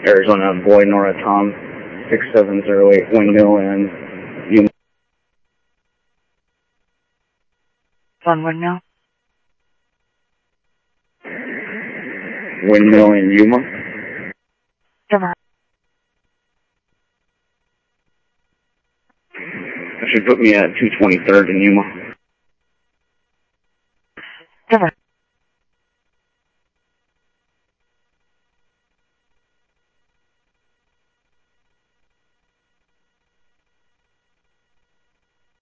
Arizona Boy Nora Tom 6708 windmill and Yuma. On windmill? Windmill in Yuma. Never. That should put me at 223rd in Yuma.